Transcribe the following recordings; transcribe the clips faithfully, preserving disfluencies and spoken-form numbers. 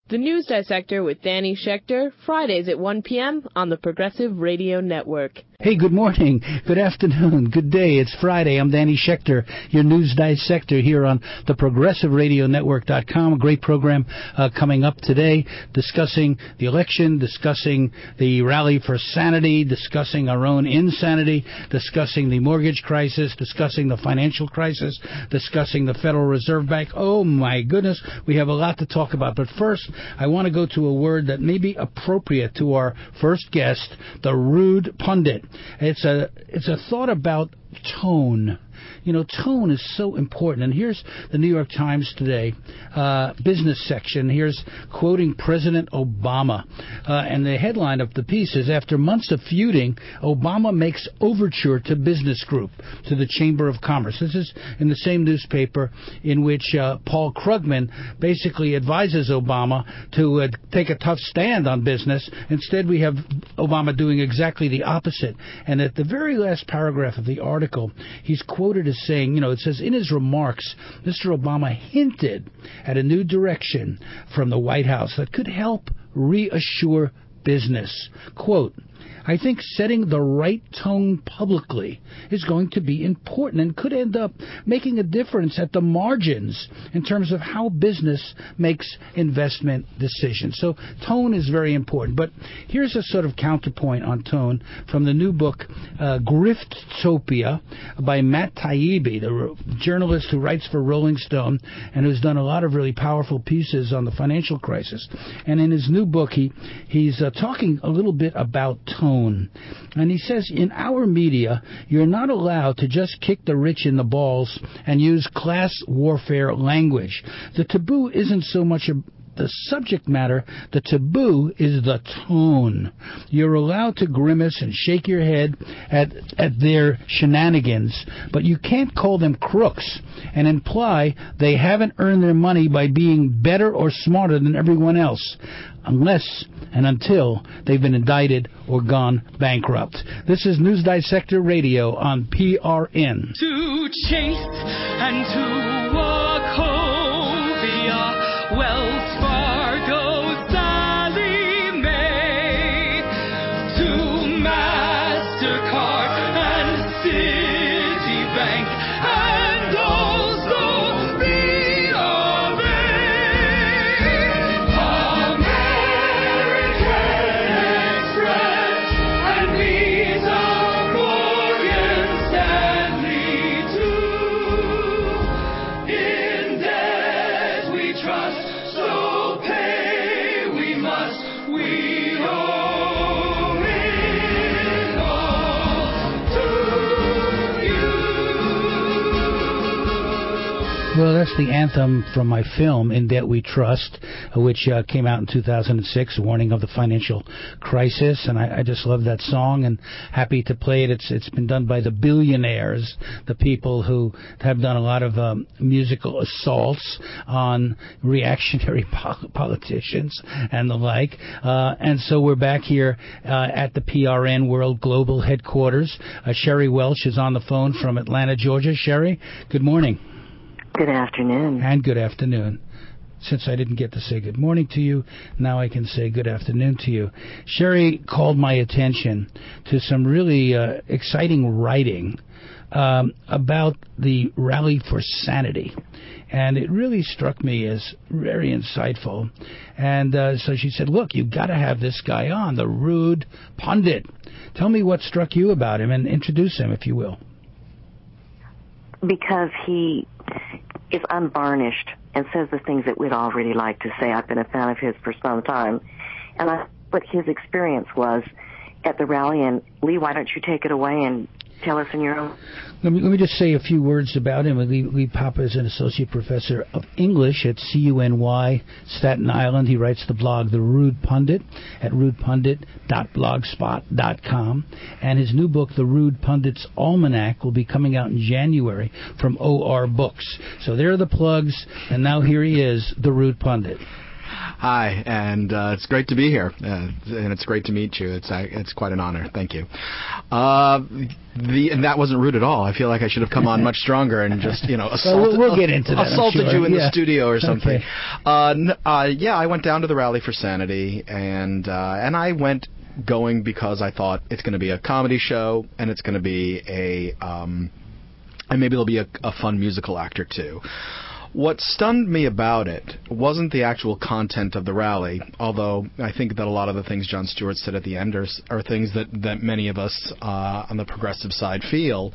The News Dissector with Danny Schechter, Fridays at one p.m. on the Progressive Radio Network. Hey, good morning, good afternoon, good day. It's Friday. I'm Danny Schechter, your News Dissector here on the Progressive Radio Network dot com. A great program uh, coming up today, discussing the election, discussing the rally for sanity, discussing our own insanity, discussing the mortgage crisis, discussing the financial crisis, discussing the Federal Reserve Bank. Oh, my goodness, we have a lot to talk about. But first, I want to go to a word that may be appropriate to our first guest, the rude pundit. It's a it's a thought about tone. You know, tone is so important. And here's the New York Times today, uh, business section. Here's quoting President Obama. Uh, and the headline of the piece is, after months of feuding, Obama makes overture to business group, to the Chamber of Commerce. This is in the same newspaper in which uh, Paul Krugman basically advises Obama to uh, take a tough stand on business. Instead, we have Obama doing exactly the opposite. And at the very last paragraph of the article, he's quoted as saying, you know, it says, in his remarks, Mister Obama hinted at a new direction from the White House that could help reassure business. Quote, I think setting the right tone publicly is going to be important and could end up making a difference at the margins in terms of how business makes investment decisions. So tone is very important. But here's a sort of counterpoint on tone from the new book, uh, Griftopia, by Matt Taibbi, the journalist who writes for Rolling Stone and who's done a lot of really powerful pieces on the financial crisis. And in his new book, he he's uh, talking a little bit about tone. And he says, in our media, you're not allowed to just kick the rich in the balls and use class warfare language. The taboo isn't so much a the subject matter, the taboo is the tone. You're allowed to grimace and shake your head at at their shenanigans, but you can't call them crooks and imply they haven't earned their money by being better or smarter than everyone else, unless and until they've been indicted or gone bankrupt. This is News Dissector Radio on P R N. To chase and to walk home via Wells Fargo, Sally Mae, to MasterCard and Citibank, and also B of A. American Express and Visa, Morgan Stanley too. In debt we trust, so pay we must. We owe it all to you. Well, that's the anthem from my film, In Debt We Trust, uh, which uh, came out in two thousand six, warning of the financial crisis. And I, I just love that song and happy to play it. It's It's been done by the billionaires, the people who have done a lot of um, musical assaults on reactionary pol- politicians and the like. Uh, and so we're back here uh, at the P R N World Global Headquarters. Uh, Sherry Welch is on the phone from Atlanta, Georgia. Sherry, good morning. Good afternoon. And good afternoon. Since I didn't get to say good morning to you, now I can say good afternoon to you. Sherry called my attention to some really uh, exciting writing um, about the Rally for Sanity. And it really struck me as very insightful. And uh, so she said, look, you've got to have this guy on, the rude pundit. Tell me what struck you about him and introduce him, if you will. Because he is unvarnished and says the things that we'd all really like to say. I've been a fan of his for some time. And I what his experience was at the rally. And, Lee, why don't you take it away and tell us in your own... Let me, let me just say a few words about him. Lee, Lee Papa is an associate professor of English at C U N Y, Staten Island. He writes the blog The Rude Pundit at rude pundit dot blogspot dot com. And his new book, The Rude Pundit's Almanac, will be coming out in January from O R Books. So there are the plugs, and now here he is, The Rude Pundit. Hi, and uh, it's great to be here, uh, and it's great to meet you. It's uh, it's quite an honor. Thank you. Uh, the and that wasn't rude at all. I feel like I should have come on much stronger and just you know assaulted, well, we'll get into that, assaulted sure. you in yeah. the studio or something. Okay. Uh, n- uh, yeah, I went down to the Rally for Sanity, and uh, and I went going because I thought it's going to be a comedy show and it's going to be a um, and maybe there'll be a, a fun musical act or two. What stunned me about it wasn't the actual content of the rally, although I think that a lot of the things Jon Stewart said at the end are, are things that, that many of us uh, on the progressive side feel.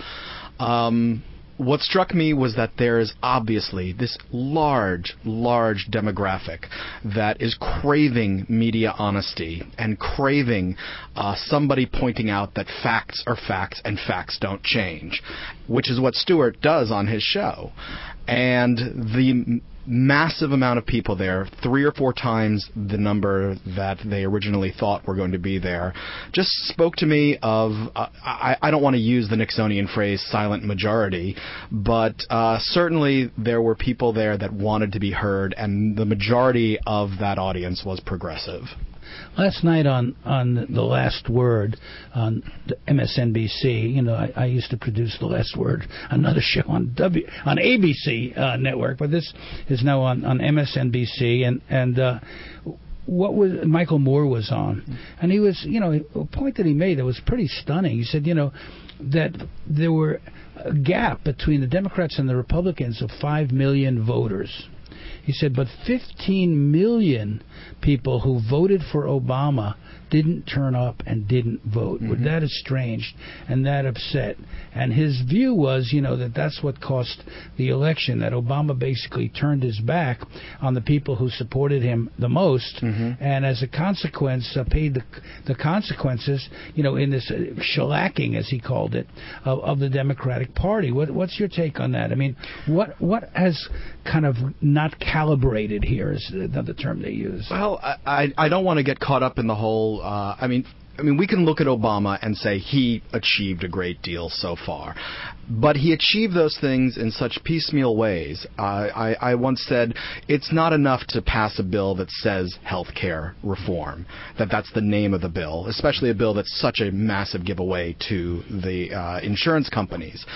Um, what struck me was that there is obviously this large, large demographic that is craving media honesty and craving uh, somebody pointing out that facts are facts and facts don't change, which is what Stewart does on his show. And the m- massive amount of people there, three or four times the number that they originally thought were going to be there, just spoke to me of, uh, I, I don't want to use the Nixonian phrase silent majority, but uh, certainly there were people there that wanted to be heard, and the majority of that audience was progressive. Last night on, on The Last Word on M S N B C, you know, I, I used to produce The Last Word, another show on W on A B C uh, network, but this is now on, on M S N B C, and and uh, what was Michael Moore was on, and he was, you know, a point that he made that was pretty stunning. He said, you know, that there were a gap between the Democrats and the Republicans of five million voters. He said, but fifteen million people who voted for Obama didn't turn up and didn't vote. Mm-hmm. That is strange, and that upset. And his view was, you know, that that's what cost the election, that Obama basically turned his back on the people who supported him the most, mm-hmm. and as a consequence uh, paid the, the consequences, you know, in this uh, shellacking, as he called it, of, of the Democratic Party. What, what's your take on that? I mean, what what has kind of not calibrated here is another term they use. Well, I, I, I don't want to get caught up in the whole, uh, I mean, I mean, we can look at Obama and say he achieved a great deal so far. But he achieved those things in such piecemeal ways. Uh, I, I once said it's not enough to pass a bill that says health care reform, that that's the name of the bill, especially a bill that's such a massive giveaway to the uh, insurance companies.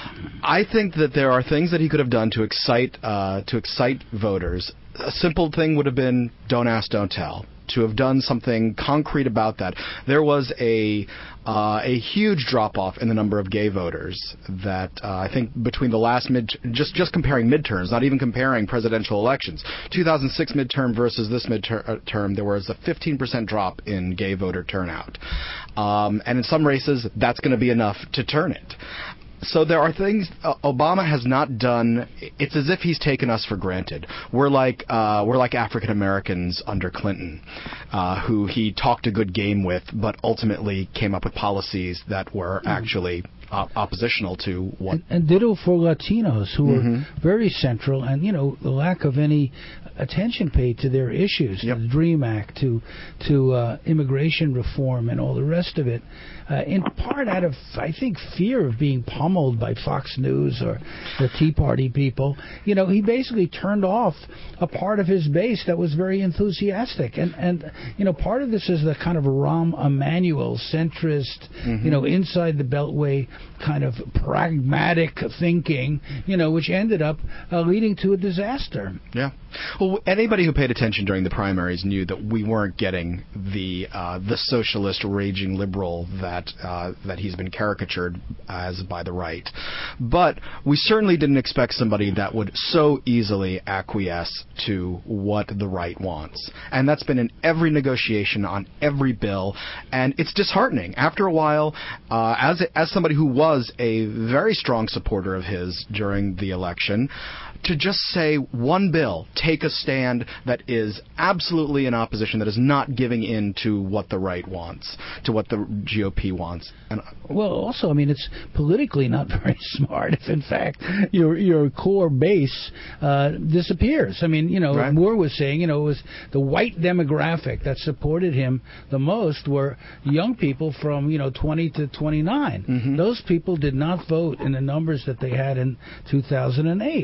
I think that there are things that he could have done to excite uh, to excite voters. A simple thing would have been don't ask, don't tell. To have done something concrete about that. There was a uh, a huge drop-off in the number of gay voters that uh, I think between the last mid, just just comparing midterms, not even comparing presidential elections, two thousand six midterm versus this midterm, there was a fifteen percent drop in gay voter turnout. Um, and in some races, that's going to be enough to turn it. So there are things uh, Obama has not done. It's as if he's taken us for granted. We're like uh, we're like African Americans under Clinton, uh, who he talked a good game with, but ultimately came up with policies that were actually uh, oppositional to what. And, and ditto for Latinos, who mm-hmm. are very central, and you know the lack of any attention paid to their issues, yep. to the DREAM Act, to to uh, immigration reform, and all the rest of it. Uh, in part out of, I think, fear of being pummeled by Fox News or the Tea Party people. You know, he basically turned off a part of his base that was very enthusiastic. And, and you know, part of this is the kind of Rahm Emanuel centrist, mm-hmm. you know, inside the Beltway kind of pragmatic thinking, you know, which ended up uh, leading to a disaster. Yeah. Well, anybody who paid attention during the primaries knew that we weren't getting the uh, the socialist raging liberal that uh, that he's been caricatured as by the right. But we certainly didn't expect somebody that would so easily acquiesce to what the right wants. And that's been in every negotiation on every bill. And it's disheartening. After a while, uh, as as somebody who was a very strong supporter of his during the election, to just say one bill, take a stand that is absolutely in opposition, that is not giving in to what the right wants, to what the G O P wants. And well, also, I mean, it's politically not very smart if, in fact, your your core base uh, disappears. I mean, you know, right. Moore was saying, you know, it was the white demographic that supported him the most were young people from, you know, twenty to twenty-nine. Mm-hmm. Those people did not vote in the numbers that they had in two thousand eight. And, and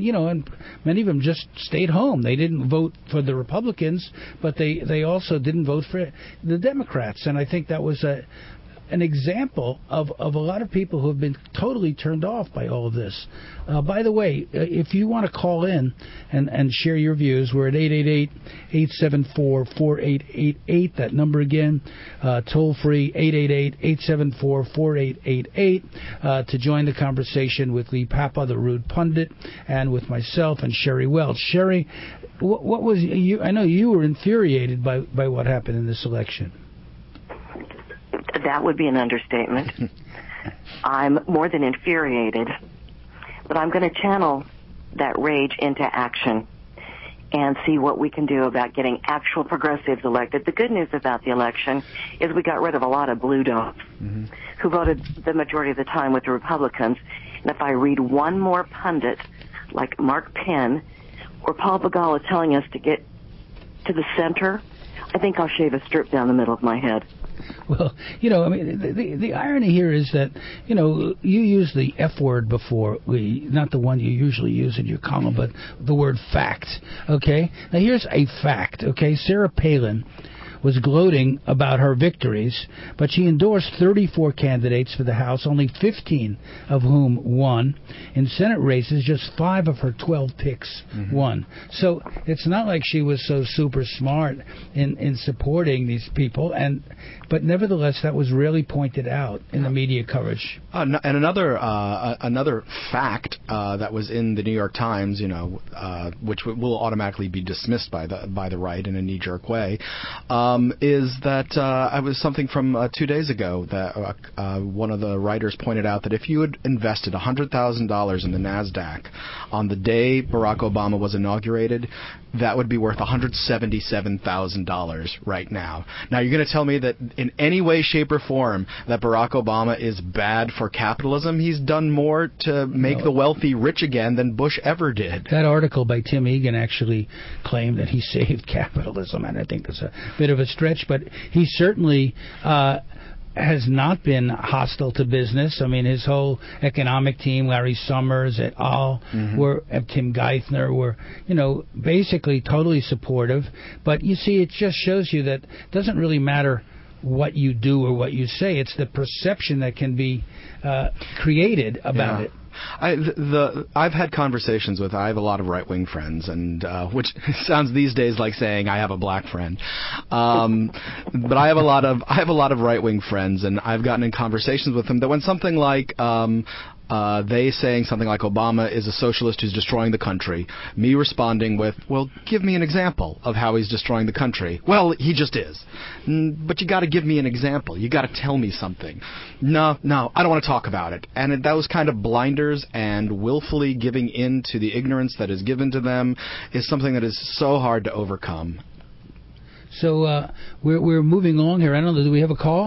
and you know, and many of them just stayed home. They didn't vote for the Republicans, but they they also didn't vote for the Democrats. And I think that was a an example of, of a lot of people who have been totally turned off by all of this. Uh, by the way, uh, if you want to call in and, and share your views, we're at eight eight eight, eight seven four, four eight eight eight. That number again, uh, toll free, eight eight eight, eight seven four, four eight eight eight, uh, to join the conversation with Lee Papa, the rude pundit, and with myself and Sherry Welch. Sherry, what, what was you? I know you were infuriated by, by what happened in this election. That would be an understatement. I'm more than infuriated, but I'm going to channel that rage into action and see what we can do about getting actual progressives elected. The good news about the election is we got rid of a lot of blue dogs mm-hmm. who voted the majority of the time with the Republicans. And if I read one more pundit like Mark Penn or Paul Begala telling us to get to the center, I think I'll shave a strip down the middle of my head. Well, you know, I mean, the, the the irony here is that, you know, you used the F word before, we not the one you usually use in your column, but the word fact, okay? Now, here's a fact, okay? Sarah Palin was gloating about her victories, but she endorsed thirty-four candidates for the House, only fifteen of whom won. In Senate races, just five of her twelve picks mm-hmm. won. So it's not like she was so super smart in, in supporting these people, and but nevertheless, that was rarely pointed out in the media coverage. Uh, and another uh, another fact uh, that was in the New York Times, you know, uh, which will automatically be dismissed by the by the right in a knee-jerk way. Uh, Um, is that uh, I was something from uh, two days ago that uh, uh, one of the writers pointed out that if you had invested one hundred thousand dollars in the NASDAQ on the day Barack Obama was inaugurated, that would be worth one hundred seventy-seven thousand dollars right now. Now, you're going to tell me that in any way, shape, or form that Barack Obama is bad for capitalism? He's done more to make no. the wealthy rich again than Bush ever did. That article by Tim Egan actually claimed that he saved capitalism, and I think that's a bit of a stretch, but he certainly uh, has not been hostile to business. I mean, his whole economic team, Larry Summers et al., mm-hmm. were uh, Tim Geithner, were, you know, basically totally supportive. But you see, it just shows you that it doesn't really matter what you do or what you say. It's the perception that can be uh, created about yeah. it. I, the, the, I've had conversations with, I have a lot of right-wing friends, and uh, which sounds these days like saying I have a black friend. Um, but I have a lot of I have a lot of right-wing friends, and I've gotten in conversations with them that when something like um, uh, they saying something like Obama is a socialist who's destroying the country, me responding with, well, give me an example of how he's destroying the country. Well, he just is. Mm, but you got to give me an example. You got to tell me something. No, no, I don't want to talk about it. And it, those kind of blinders and willfully giving in to the ignorance that is given to them is something that is so hard to overcome. So uh, we're we're moving along here. I don't know. Do we have a call?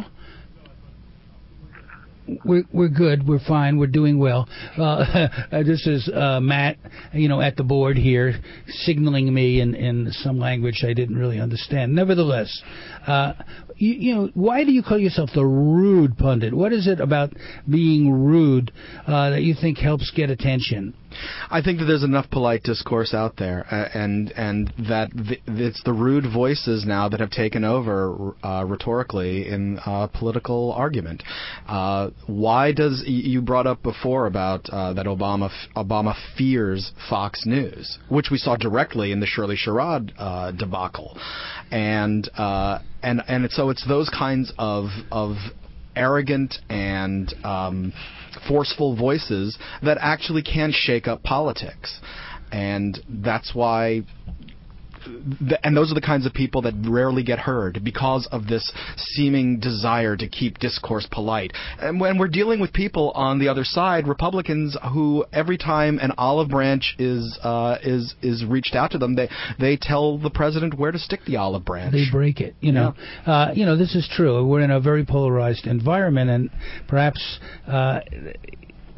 We're we're good. We're fine. We're doing well. Uh, this is uh, Matt, you know, at the board here, signaling me in, in some language I didn't really understand. Nevertheless, uh, you, you know, why do you call yourself the rude pundit? What is it about being rude uh, that you think helps get attention? I think that there's enough polite discourse out there, uh, and and that the, it's the rude voices now that have taken over uh, rhetorically in uh, political argument. Uh, why does you brought up before about uh, that Obama Obama fears Fox News, which we saw directly in the Shirley Sherrod uh, debacle, and uh, and and so it's those kinds of of arrogant and um, forceful voices that actually can shake up politics. And that's why th- and those are the kinds of people that rarely get heard because of this seeming desire to keep discourse polite. And when we're dealing with people on the other side, Republicans, who every time an olive branch is uh, is is reached out to them, they they tell the president where to stick the olive branch. They break it. You know, yeah. uh, you know, this is true. We're in a very polarized environment, and perhaps. Uh,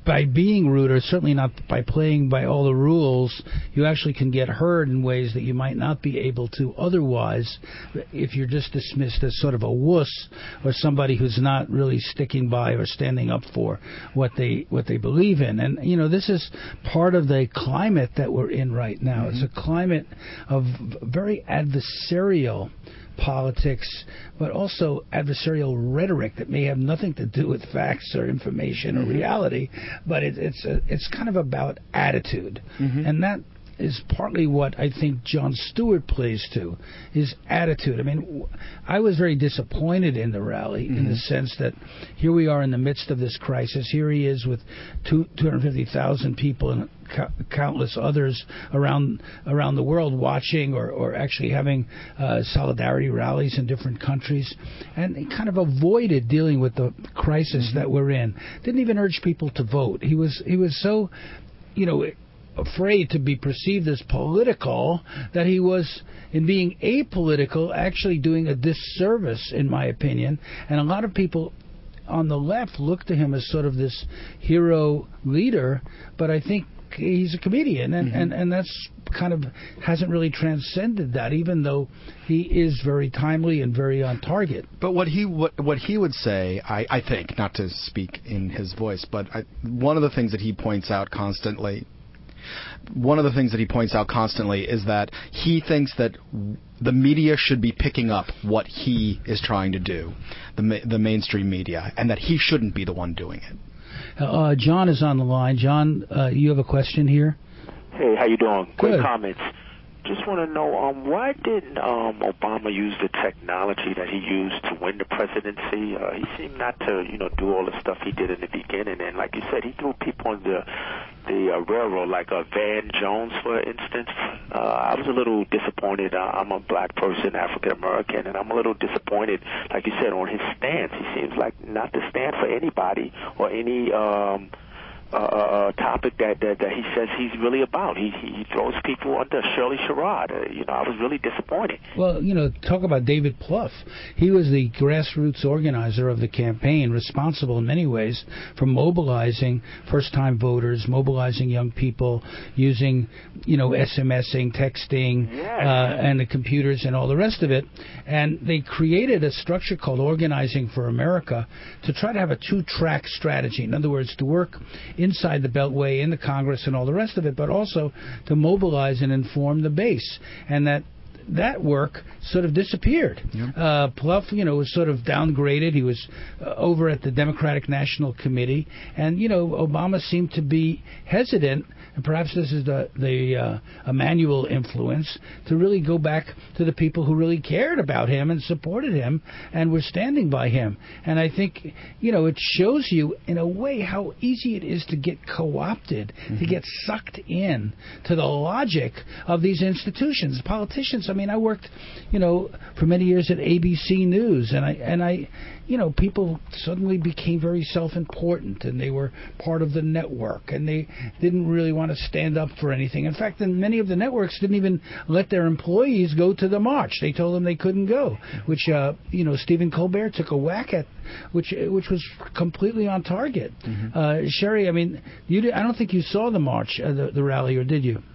by being rude, or certainly not by playing by all the rules, you actually can get heard in ways that you might not be able to otherwise if you're just dismissed as sort of a wuss or somebody who's not really sticking by or standing up for what they what they believe in. And, you know, this is part of the climate that we're in right now. Mm-hmm. It's a climate of very adversarial politics, but also adversarial rhetoric that may have nothing to do with facts or information or reality, but it, it's a, it's kind of about attitude, mm-hmm. and that is partly what I think Jon Stewart plays to, his attitude. I mean, I was very disappointed in the rally mm-hmm. in the sense that here we are in the midst of this crisis. Here he is with two, two hundred fifty thousand people and co- countless others around around the world watching or, or actually having uh, solidarity rallies in different countries. And he kind of avoided dealing with the crisis mm-hmm. that we're in. Didn't even urge people to vote. He was he was so, you know, afraid to be perceived as political that he was, in being apolitical, actually doing a disservice, in my opinion. And a lot of people on the left look to him as sort of this hero leader, but I think he's a comedian, and, mm-hmm. and, and that's kind of hasn't really transcended that, even though he is very timely and very on target. But what he what, what he would say, I, I think, not to speak in his voice, but I, one of the things that he points out constantly One of the things that he points out constantly is that he thinks that the media should be picking up what he is trying to do, the ma- the mainstream media, and that he shouldn't be the one doing it. Uh, John is on the line. John, uh, you have a question here? Hey, how you doing? Good. Quick comments. Just want to know, um, why didn't um, Obama use the technology that he used to win the presidency? Uh, he seemed not to, you know, do all the stuff he did in the beginning. And like you said, he threw people on the the uh, railroad, like uh, Van Jones, for instance. Uh, I was a little disappointed. Uh, I'm a black person, African American, and I'm a little disappointed, like you said, on his stance. He seems like not to stand for anybody or any um, uh, uh, topic that, that that he says he's really about. He he throws people under Shirley Sherrod. Uh, you know, I was really disappointed. Well, you know, talk about David Plouffe. He was the grassroots organizer of the campaign, responsible in many ways for mobilizing first-time voters, mobilizing young people, using, you know, SMSing, texting, yes. uh, and the computers and all the rest of it. And they created a structure called Organizing for America to try to have a two-track strategy. In other words, to work inside the Beltway, in the Congress and all the rest of it, but also to mobilize and inform the base. And that that work sort of disappeared. Yeah. Uh, Plouffe, you know, was sort of downgraded. He was uh, over at the Democratic National Committee. And, you know, Obama seemed to be hesitant, and perhaps this is the, the uh, Emmanuel influence, to really go back to the people who really cared about him and supported him and were standing by him. And I think, you know, it shows you, in a way, how easy it is to get co-opted, mm-hmm. to get sucked in to the logic of these institutions. Politicians, I mean, I mean, I worked, you know, for many years at A B C News, and I, and I, you know, people suddenly became very self-important, and they were part of the network, and they didn't really want to stand up for anything. In fact, and many of the networks didn't even let their employees go to the march. They told them they couldn't go, which, uh, you know, Stephen Colbert took a whack at, which which was completely on target. Mm-hmm. Uh, Sherry, I mean, you did, I don't think you saw the march, uh, the, the rally, or did you?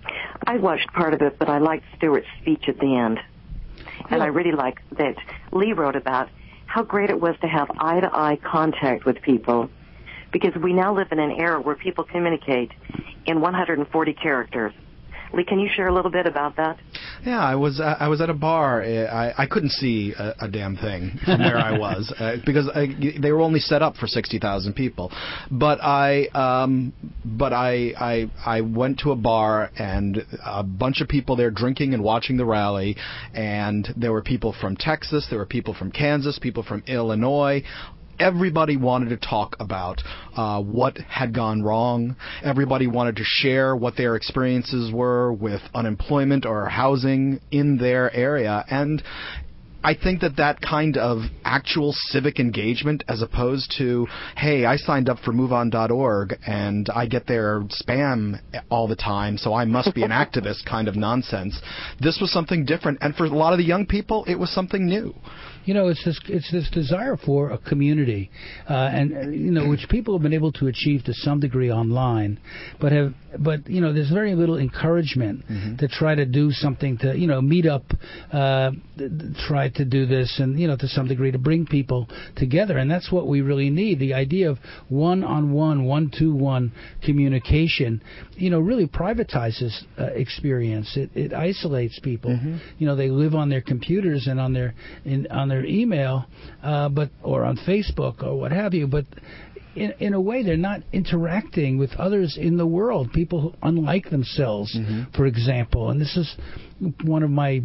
I watched part of it, but I liked Stewart's speech at the end. And yeah. I really liked that Lee wrote about how great it was to have eye-to-eye contact with people, because we now live in an era where people communicate in one hundred forty characters. Lee, can you share a little bit about that? Yeah, I was uh, I was at a bar. I, I couldn't see a, a damn thing from where I was uh, because I, they were only set up for sixty thousand people. But I um, but I, I I went to a bar, and a bunch of people there drinking and watching the rally, and there were people from Texas, there were people from Kansas, people from Illinois. Everybody wanted to talk about uh, what had gone wrong. Everybody wanted to share what their experiences were with unemployment or housing in their area. And I think that that kind of actual civic engagement, as opposed to, hey, I signed up for move on dot org and I get their spam all the time, so I must be an activist kind of nonsense. This was something different, and for a lot of the young people, it was something new. You know, it's this it's this desire for a community, uh, and uh, you know, which people have been able to achieve to some degree online, but have but you know, there's very little encouragement mm-hmm. to try to do something to you know meet up, uh, try to do this, and you know, to some degree to bring people together, and that's what we really need. The idea of one-on-one, one-to-one communication, you know, really privatizes uh, experience. It, it isolates people. Mm-hmm. You know, they live on their computers and on their in on their email, uh, but or on Facebook or what have you, but in, in a way they're not interacting with others in the world, people who unlike themselves, mm-hmm. for example. And this is one of my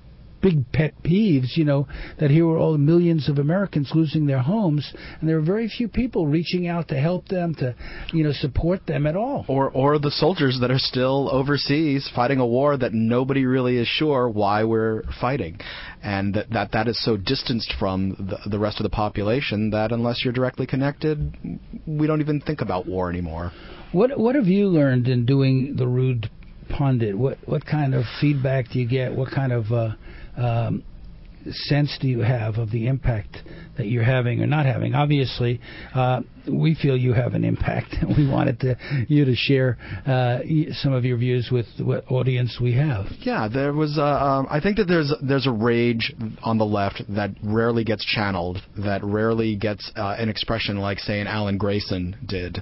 big pet peeves, you know, that here were all the millions of Americans losing their homes, and there are very few people reaching out to help them, to, you know, support them at all. Or or the soldiers that are still overseas fighting a war that nobody really is sure why we're fighting. And that that, that is so distanced from the, the rest of the population that unless you're directly connected, we don't even think about war anymore. What what have you learned in doing the Rude Pundit? What what kind of feedback do you get? What kind of uh, um, sense do you have of the impact that you're having or not having? Obviously, uh, we feel you have an impact, and we wanted to, you to share uh, some of your views with what audience we have. Yeah, there was. Uh, um, I think that there's there's a rage on the left that rarely gets channeled, that rarely gets uh, an expression like, say, an Alan Grayson did,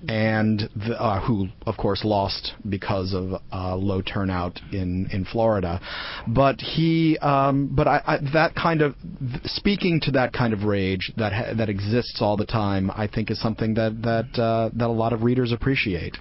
and the, uh, who, of course, lost because of uh, low turnout in, in Florida. But he, um, but I, I, that kind of speaking to that kind of rage that ha- that exists all the time, I think is something that that uh, that a lot of readers appreciate,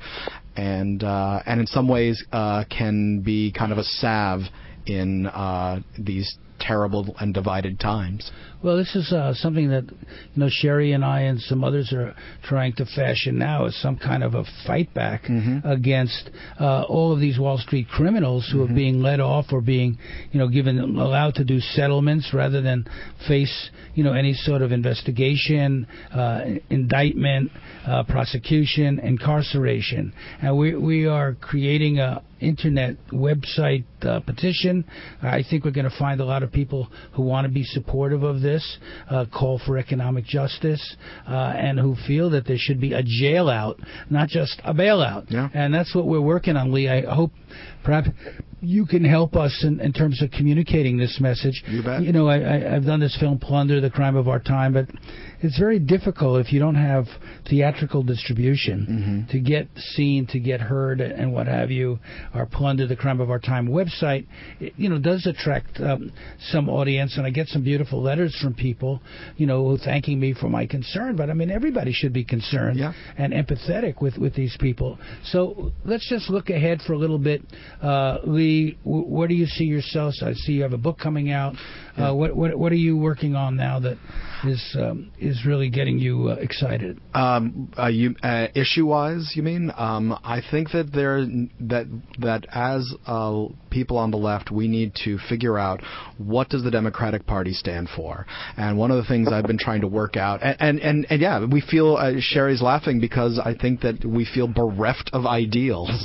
and uh, and in some ways uh, can be kind of a salve in uh, these terrible and divided times. Well, this is uh, something that, you know, Sherry and I and some others are trying to fashion now as some kind of a fight back mm-hmm. against uh, all of these Wall Street criminals who mm-hmm. are being let off or being, you know, given allowed to do settlements rather than face, you know, any sort of investigation, uh, indictment, uh, prosecution, incarceration. And we we are creating a internet website uh, petition. I think we're going to find a lot of people who want to be supportive of this, uh, call for economic justice, uh, and who feel that there should be a jail out, not just a bailout. Yeah. And that's what we're working on, Lee. I hope perhaps you can help us in, in terms of communicating this message. You bet. You know, I, I, I've done this film, Plunder, The Crime of Our Time, but it's very difficult if you don't have theatrical distribution mm-hmm. to get seen, to get heard, and what have you. Our Plunder, The Crime of Our Time website, it, you know, does attract um, some audience, and I get some beautiful letters from people, you know, thanking me for my concern. But, I mean, everybody should be concerned yeah. and empathetic with, with these people. So let's just look ahead for a little bit. Uh, Lee, w- where do you see yourselves? I see you have a book coming out. Yeah. Uh, what, what what are you working on now that is um, is really getting you uh, excited? Um, uh, you, uh, issue-wise, you mean? Um, I think that there that that as uh, people on the left, we need to figure out what does the Democratic Party stand for. And one of the things I've been trying to work out, and and, and, and yeah, we feel uh, Sherry's laughing because I think that we feel bereft of ideals,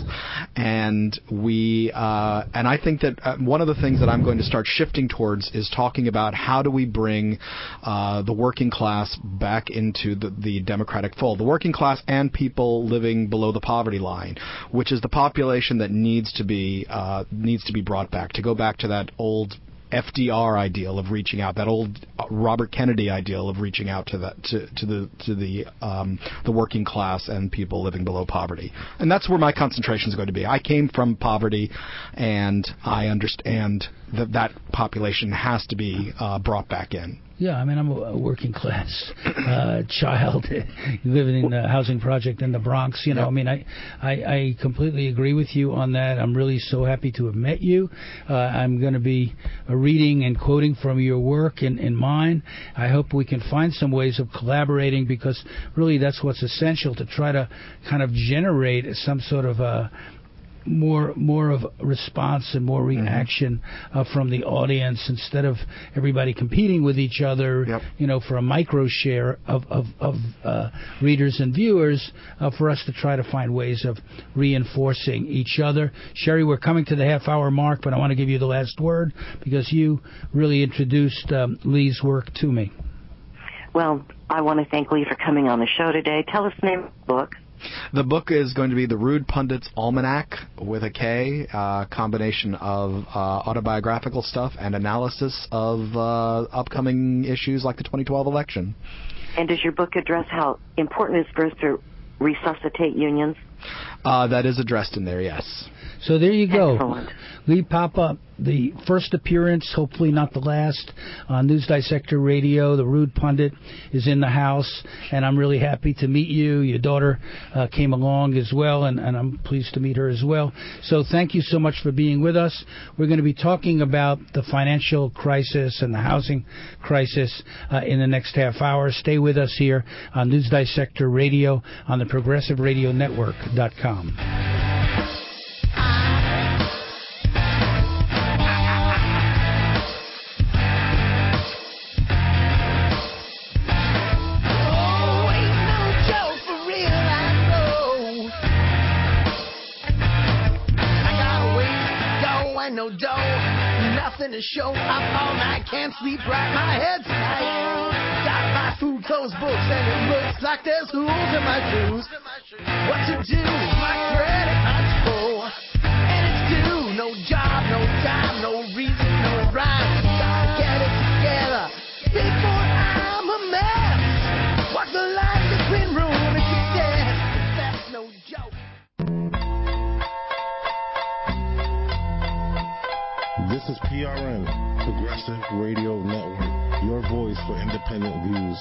and we uh, and I think that uh, one of the things that I'm going to start shifting towards is talking about how do we bring uh, the working class back into the, the Democratic fold, the working class and people living below the poverty line, which is the population that needs to be uh, needs to be brought back, to go back to that old F D R ideal of reaching out, that old Robert Kennedy ideal of reaching out to that to, to the to the um, the working class and people living below poverty, and that's where my concentration is going to be. I came from poverty, and I understand that that population has to be uh, brought back in. Yeah, I mean, I'm a working class uh, child living in a housing project in the Bronx. You know, yep. I mean, I, I, I completely agree with you on that. I'm really so happy to have met you. Uh, I'm going to be uh, reading and quoting from your work in, in mine. I hope we can find some ways of collaborating, because really that's what's essential, to try to kind of generate some sort of a more more of response and more reaction uh, from the audience instead of everybody competing with each other. Yep. You know, for a micro share of of, of uh, readers and viewers, uh, for us to try to find ways of reinforcing each other. Sherry, we're coming to the half hour mark, but I want to give you the last word because you really introduced um, Lee's work to me. Well, I want to thank Lee for coming on the show today. Tell us the name of the book. The book is going to be The Rude Pundit's Almanac with a K, uh, combination of uh, autobiographical stuff and analysis of uh, upcoming issues like the twenty twelve election. And does your book address how important it is for us to resuscitate unions? Uh, that is addressed in there, yes. So there you go. Excellent. Lee Papa, the first appearance, hopefully not the last, on News Dissector Radio. The Rude Pundit is in the house, and I'm really happy to meet you. Your daughter uh, came along as well, and, and I'm pleased to meet her as well. So thank you so much for being with us. We're going to be talking about the financial crisis and the housing crisis uh, in the next half hour. Stay with us here on News Dissector Radio on the Progressive Radio Network dot com. No dough, nothing to show. I'm all night, can't sleep right, my head's tight. Got my food, clothes, books, and it looks like there's holes in my shoes. What to do? My credit card's full, and it's due. No job, no time, no reason, no rhyme. Gotta get it together before I'm a mess. Walk the line between room and success. That's no joke. This is P R N, Progressive Radio Network, your voice for independent views.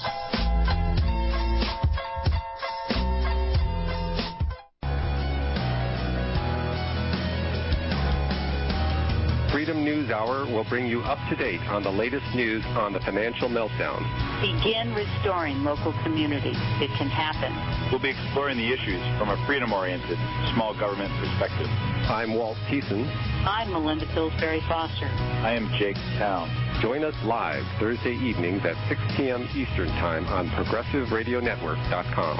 Freedom News Hour will bring you up to date on the latest news on the financial meltdown. Begin restoring local communities. It can happen. We'll be exploring the issues from a freedom-oriented, small government perspective. I'm Walt Thiessen. I'm Melinda Pillsbury Foster. I am Jake Town. Join us live Thursday evenings at six p.m. Eastern Time on Progressive Radio Network dot com.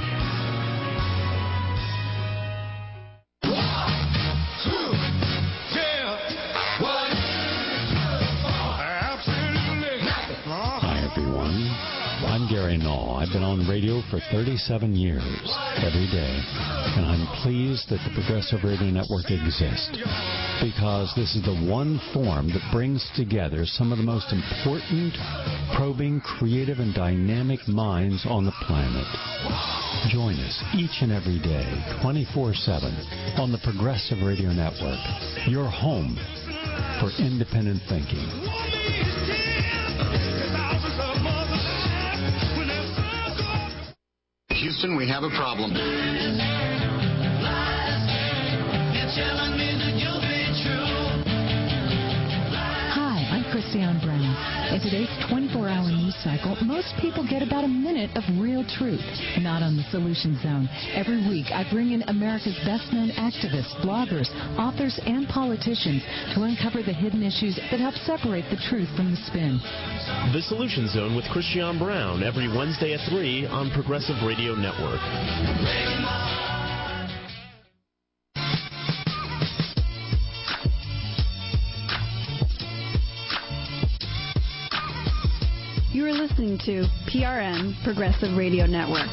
I'm Gary Null. I've been on radio for thirty-seven years, every day, and I'm pleased that the Progressive Radio Network exists because this is the one form that brings together some of the most important, probing, creative, and dynamic minds on the planet. Join us each and every day, twenty-four seven, on the Progressive Radio Network, your home for independent thinking. Houston, we have a problem. Hi, I'm Christiane Brown. In today's twenty-four hour news cycle, most people get about a minute of real truth. Not on the Solution Zone. Every week, I bring in America's best-known activists, bloggers, authors, and politicians to uncover the hidden issues that help separate the truth from the spin. The Solution Zone with Christiane Brown every Wednesday at three on Progressive Radio Network. You are listening to P R N, Progressive Radio Network.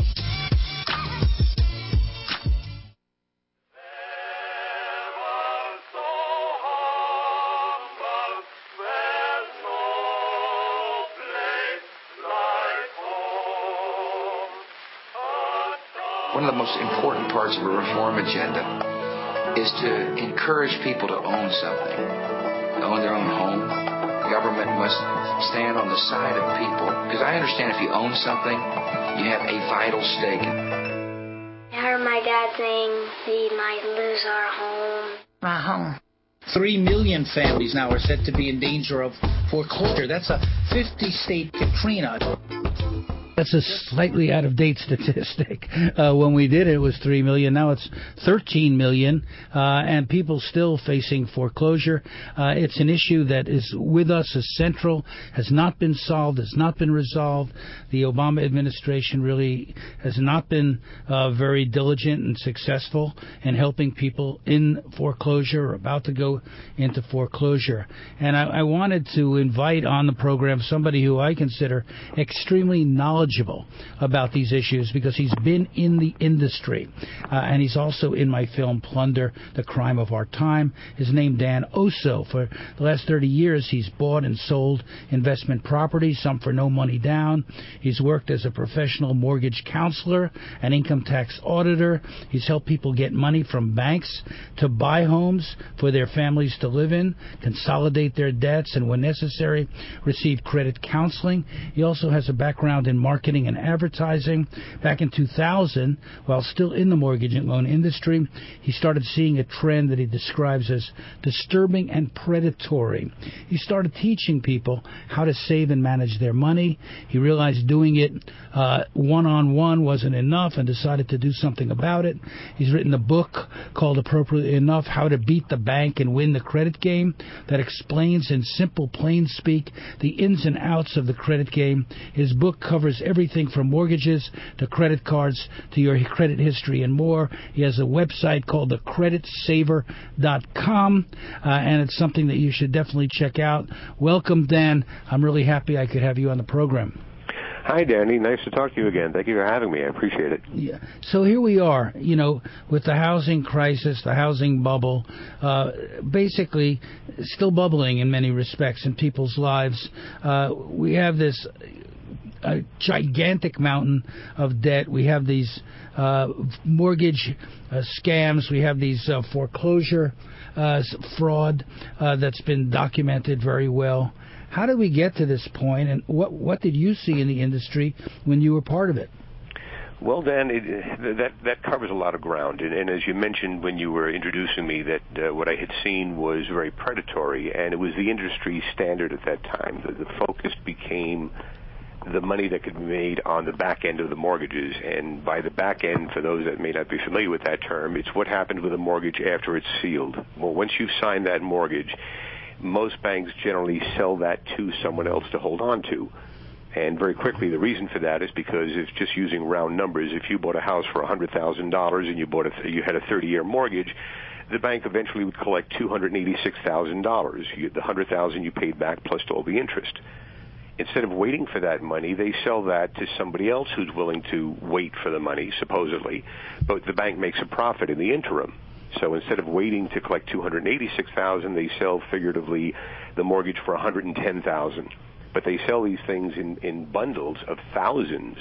One of the most important parts of a reform agenda is to encourage people to own something, to own their own home. The government must stand on the side of people, because I understand if you own something, you have a vital stake in it. I heard my dad saying we might lose our home. My home. Three million families now are said to be in danger of foreclosure. That's a fifty-state Katrina. That's a slightly out-of-date statistic. Uh, when we did it, it was three million. Now it's thirteen million, uh, and people still facing foreclosure. Uh, it's an issue that is with us as central, has not been solved, has not been resolved. The Obama administration really has not been uh, very diligent and successful in helping people in foreclosure or about to go into foreclosure. And I, I wanted to invite on the program somebody who I consider extremely knowledgeable about these issues because he's been in the industry, uh, and he's also in my film Plunder, The Crime of Our Time. His name Dan Oso. For the last thirty years, he's bought and sold investment properties, some for no money down. He's worked as a professional mortgage counselor, an income tax auditor. He's helped people get money from banks to buy homes for their families to live in, consolidate their debts, and when necessary, receive credit counseling. He also has a background in marketing marketing and advertising. Back in two thousand, while still in the mortgage and loan industry, he started seeing a trend that he describes as disturbing and predatory. He started teaching people how to save and manage their money. He realized doing it uh, one-on-one wasn't enough and decided to do something about it. He's written a book called Appropriately Enough, How to Beat the Bank and Win the Credit Game, that explains in simple, plain speak the ins and outs of the credit game. His book covers everything from mortgages to credit cards to your credit history and more. He has a website called the credit saver dot com, uh, and it's something that you should definitely check out. Welcome, Dan. I'm really happy I could have you on the program. Hi, Danny. Nice to talk to you again. Thank you for having me. I appreciate it. Yeah. So here we are, you know, with the housing crisis, the housing bubble, uh, basically still bubbling in many respects in people's lives. Uh, we have this a gigantic mountain of debt. We have these uh, mortgage uh, scams. We have these uh, foreclosure uh, fraud uh, that's been documented very well. How did we get to this point, and what what did you see in the industry when you were part of it? Well, Dan, it, that that covers a lot of ground, and, and as you mentioned when you were introducing me, that uh, what I had seen was very predatory, and it was the industry standard at that time. The, the focus became the money that could be made on the back end of the mortgages. And by the back end, for those that may not be familiar with that term, it's what happens with a mortgage after it's sealed. Well, once you've signed that mortgage, most banks generally sell that to someone else to hold on to. And very quickly, the reason for that is because it's just using round numbers. If you bought a house for one hundred thousand dollars and you bought a, you had a thirty-year mortgage, the bank eventually would collect two hundred eighty-six thousand dollars. The one hundred thousand dollars you paid back plus all the interest. Instead of waiting for that money, they sell that to somebody else who's willing to wait for the money, supposedly, but the bank makes a profit in the interim. So instead of waiting to collect two hundred eighty-six thousand dollars, they sell figuratively the mortgage for one hundred ten thousand dollars. But they sell these things in, in bundles of thousands,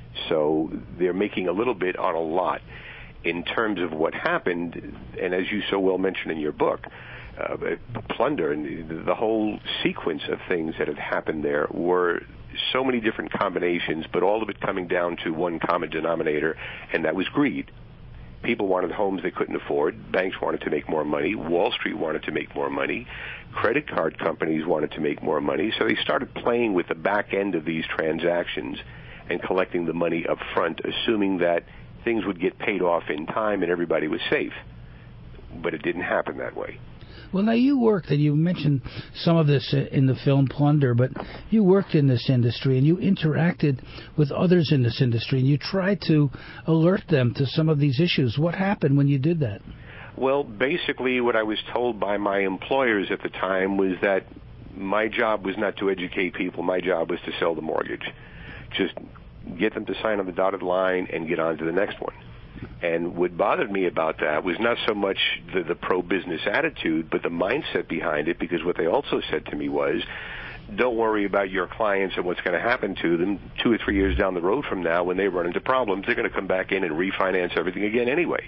so they're making a little bit on a lot. In terms of what happened, and as you so well mentioned in your book, uh, Plunder, and the whole sequence of things that had happened there were so many different combinations, but all of it coming down to one common denominator, and that was greed. People wanted homes they couldn't afford. Banks wanted to make more money. Wall Street wanted to make more money. Credit card companies wanted to make more money. So they started playing with the back end of these transactions and collecting the money up front, assuming that things would get paid off in time and everybody was safe. But it didn't happen that way. Well, now you worked, and you mentioned some of this in the film Plunder, but you worked in this industry and you interacted with others in this industry and you tried to alert them to some of these issues. What happened when you did that? Well, basically what I was told by my employers at the time was that my job was not to educate people. My job was to sell the mortgage. Just get them to sign on the dotted line and get on to the next one. And what bothered me about that was not so much the, the pro-business attitude, but the mindset behind it, because what they also said to me was, don't worry about your clients and what's going to happen to them two or three years down the road from now when they run into problems. They're going to come back in and refinance everything again anyway.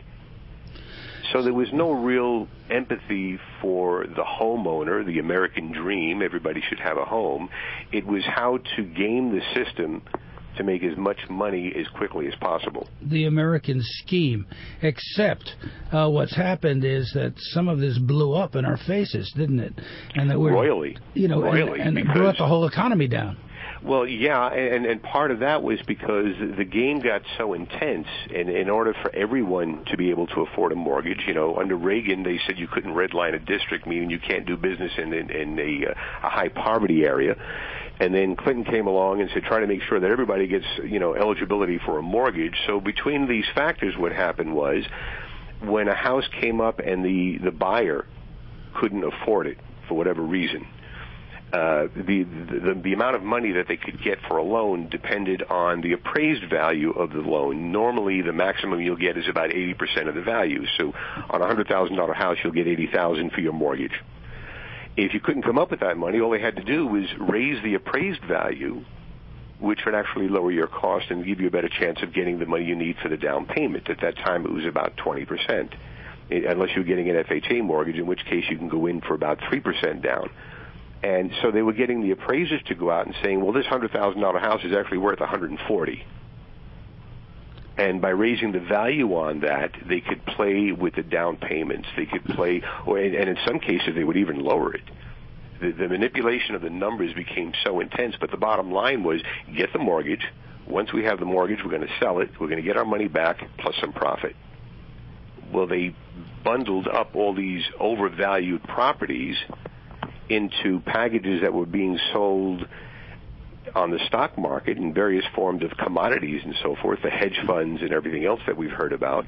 So there was no real empathy for the homeowner, the American dream. Everybody should have a home. It was how to game the system to make as much money as quickly as possible. The American scheme. Except uh, what's happened is that some of this blew up in our faces, didn't it? And that we're royally, you know, royally, and, and it brought the whole economy down. Well, yeah, and, and part of that was because the game got so intense, and in order for everyone to be able to afford a mortgage, you know, under Reagan, they said you couldn't redline a district, meaning you can't do business in, in, in a, a high poverty area. And then Clinton came along and said, try to make sure that everybody gets, you know, eligibility for a mortgage. So between these factors, what happened was when a house came up and the, the buyer couldn't afford it for whatever reason, Uh, the, the the amount of money that they could get for a loan depended on the appraised value of the loan. Normally, the maximum you'll get is about eighty percent of the value. So on a one hundred thousand dollars house, you'll get eighty thousand dollars for your mortgage. If you couldn't come up with that money, all they had to do was raise the appraised value, which would actually lower your cost and give you a better chance of getting the money you need for the down payment. At that time, it was about twenty percent, unless you're getting an F H A mortgage, in which case you can go in for about three percent down. And so they were getting the appraisers to go out and saying, well, this one hundred thousand dollars house is actually worth one hundred forty thousand dollars. And by raising the value on that, they could play with the down payments. They could play, or, and in some cases, they would even lower it. The, the manipulation of the numbers became so intense, but the bottom line was, get the mortgage. Once we have the mortgage, we're going to sell it. We're going to get our money back plus some profit. Well, they bundled up all these overvalued properties into packages that were being sold on the stock market in various forms of commodities and so forth, the hedge funds and everything else that we've heard about.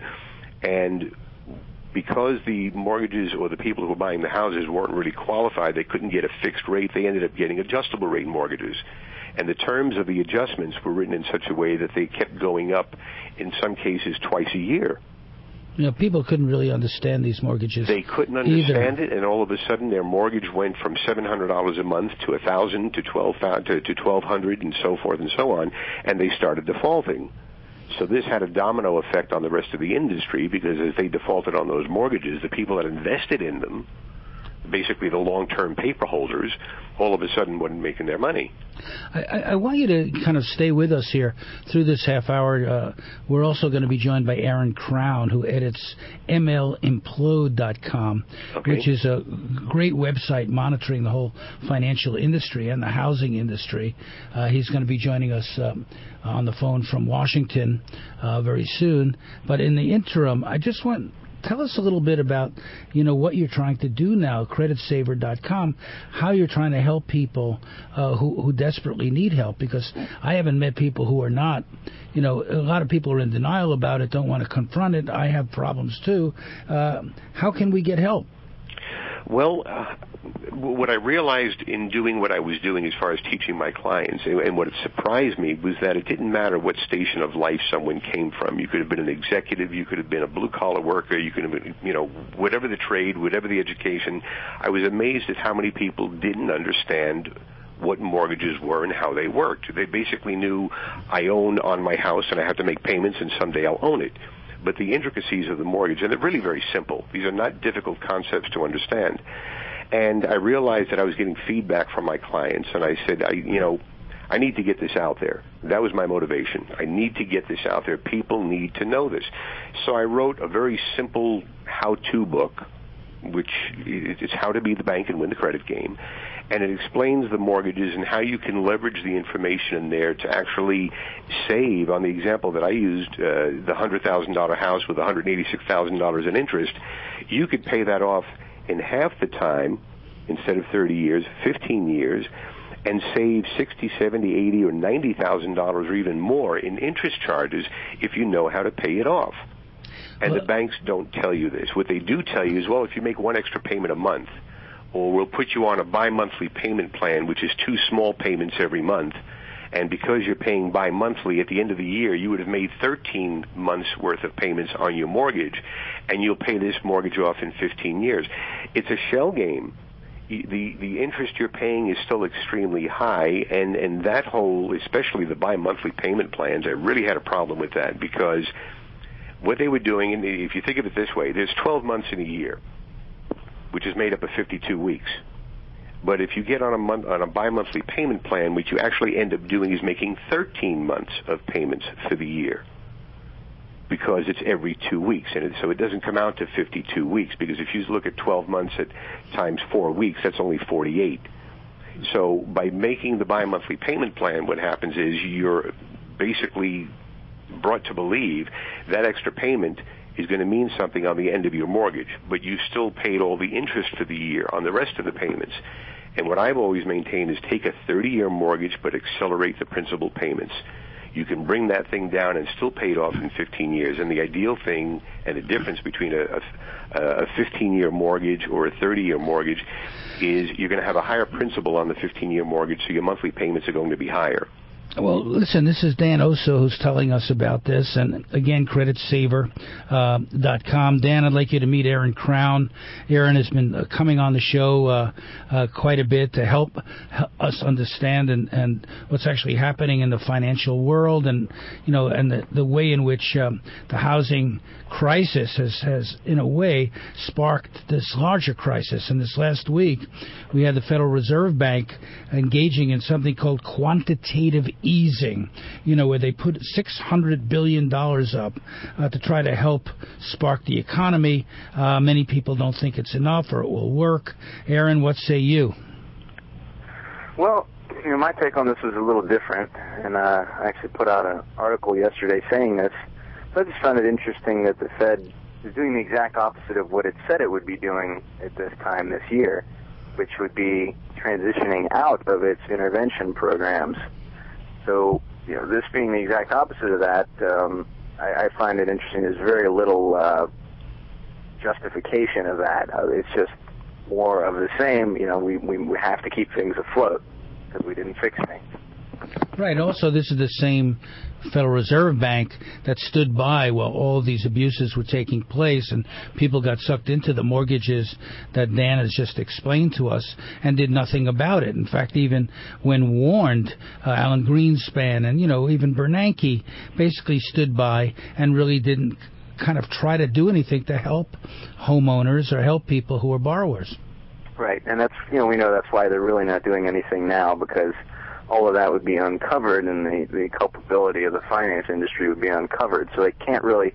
And because the mortgages or the people who were buying the houses weren't really qualified, they couldn't get a fixed rate, they ended up getting adjustable rate mortgages. And the terms of the adjustments were written in such a way that they kept going up, in some cases, twice a year. You know, people couldn't really understand these mortgages. They couldn't understand either. it, and all of a sudden their mortgage went from seven hundred dollars a month to one thousand dollars to twelve thousand dollars to twelve hundred dollars and so forth and so on, and they started defaulting. So this had a domino effect on the rest of the industry, because as they defaulted on those mortgages, the people that invested in them, basically the long-term paper holders, all of a sudden wasn't making their money. I, I want you to kind of stay with us here through this half hour. Uh, we're also going to be joined by Aaron Crown, who edits M L implode dot com, okay. which is a great website monitoring the whole financial industry and the housing industry. Uh, he's going to be joining us um, on the phone from Washington uh, very soon. But in the interim, I just want... Tell us a little bit about, you know, what you're trying to do now, credit saver dot com, how you're trying to help people uh, who, who desperately need help, because I haven't met people who are not, you know, a lot of people are in denial about it, don't want to confront it. I have problems too. Uh, how can we get help? Well, uh, what I realized in doing what I was doing as far as teaching my clients, and what surprised me, was that it didn't matter what station of life someone came from. You could have been an executive, you could have been a blue-collar worker, you could have been, you know, whatever the trade, whatever the education. I was amazed at how many people didn't understand what mortgages were and how they worked. They basically knew, I own on my house and I have to make payments and someday I'll own it. But the intricacies of the mortgage, and they're really very simple. These are not difficult concepts to understand. And I realized that I was getting feedback from my clients, and I said, I, you know, I need to get this out there. That was my motivation. I need to get this out there. People need to know this. So I wrote a very simple how-to book, which is how to be the bank and win the credit game. And it explains the mortgages and how you can leverage the information in there to actually save. On the example that I used, uh, the one hundred thousand dollars house with one hundred eighty-six thousand dollars in interest, you could pay that off in half the time instead of thirty years, fifteen years, and save sixty, seventy, eighty, or ninety thousand dollars or even more in interest charges if you know how to pay it off. And well, the banks don't tell you this. What they do tell you is, well, if you make one extra payment a month, or we'll put you on a bi-monthly payment plan, which is two small payments every month, and because you're paying bi-monthly, at the end of the year, you would have made thirteen months' worth of payments on your mortgage, and you'll pay this mortgage off in fifteen years. It's a shell game. The the interest you're paying is still extremely high, and, and that whole, especially the bi-monthly payment plans, I really had a problem with that, because what they were doing, and if you think of it this way, there's twelve months in a year, which is made up of fifty-two weeks. But if you get on a month, on a bi-monthly payment plan, what you actually end up doing is making thirteen months of payments for the year, because it's every two weeks. And it, so it doesn't come out to fifty-two weeks, because if you look at twelve months at times four weeks, that's only forty-eight. So by making the bi-monthly payment plan, what happens is you're basically brought to believe that extra payment is going to mean something on the end of your mortgage, but you still paid all the interest for the year on the rest of the payments. And what I've always maintained is take a thirty-year mortgage, but accelerate the principal payments. You can bring that thing down and still pay it off in fifteen years. And the ideal thing and the difference between a, a fifteen-year mortgage or a thirty-year mortgage is you're going to have a higher principal on the fifteen-year mortgage, so your monthly payments are going to be higher. Well, listen, this is Dan Oso who's telling us about this. And again, credit saver dot com. Dan, I'd like you to meet Aaron Crown. Aaron has been uh, coming on the show uh, uh, quite a bit to help, help us understand and, and what's actually happening in the financial world, and you know, and the, the way in which um, the housing crisis has, has, in a way, sparked this larger crisis. And this last week, we had the Federal Reserve Bank engaging in something called quantitative easing, you know, where they put six hundred billion dollars up uh, to try to help spark the economy. Uh, many people don't think it's enough or it will work. Aaron, what say you? Well, you know, my take on this is a little different, and uh, I actually put out an article yesterday saying this. So I just found it interesting that the Fed is doing the exact opposite of what it said it would be doing at this time this year, which would be transitioning out of its intervention programs. So, you know, this being the exact opposite of that, um, I, I find it interesting. There's very little uh, justification of that. Uh, it's just more of the same. You know, we, we, we have to keep things afloat because we didn't fix things. Right. Also, this is the same Federal Reserve Bank that stood by while all of these abuses were taking place and people got sucked into the mortgages that Dan has just explained to us and did nothing about it. In fact, even when warned, uh, Alan Greenspan and, you know, even Bernanke basically stood by and really didn't kind of try to do anything to help homeowners or help people who are borrowers. Right. And that's, you know, we know that's why they're really not doing anything now, because all of that would be uncovered and the, the culpability of the finance industry would be uncovered. So they can't really,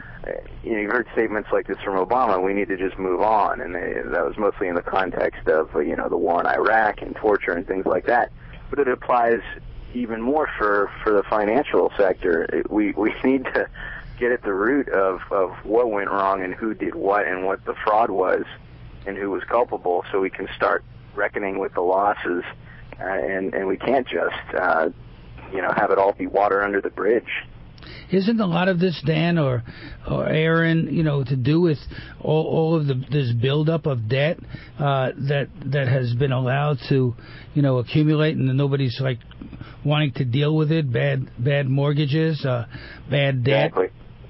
you know, you've heard statements like this from Obama, we need to just move on. And they, that was mostly in the context of, you know, the war in Iraq and torture and things like that. But it applies even more for, for the financial sector. It, we, we need to get at the root of, of what went wrong and who did what and what the fraud was and who was culpable, so we can start reckoning with the losses. Uh, and, and we can't just, uh, you know, have it all be water under the bridge. Isn't a lot of this, Dan or, or Aaron, you know, to do with all, all of the, this buildup of debt uh, that that has been allowed to, you know, accumulate, and nobody's like wanting to deal with it? Bad, bad mortgages, uh, bad debt. Exactly.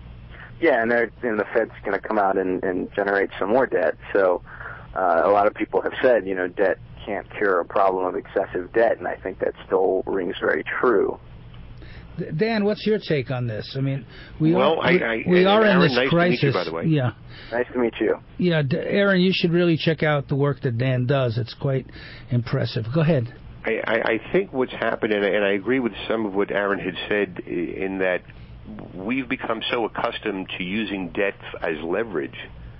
Yeah, and, and the Fed's going to come out and, and generate some more debt. So uh, a lot of people have said, you know, debt can't cure a problem of excessive debt, and I think that still rings very true. Dan, what's your take on this? I mean, we well, are, we, I, I, we are Aaron, in this nice crisis. To meet you, by the way. Yeah. Nice to meet you. Yeah, Aaron, you should really check out the work that Dan does. It's quite impressive. Go ahead. I, I think what's happened, and, and I agree with some of what Aaron had said, in that we've become so accustomed to using debt as leverage,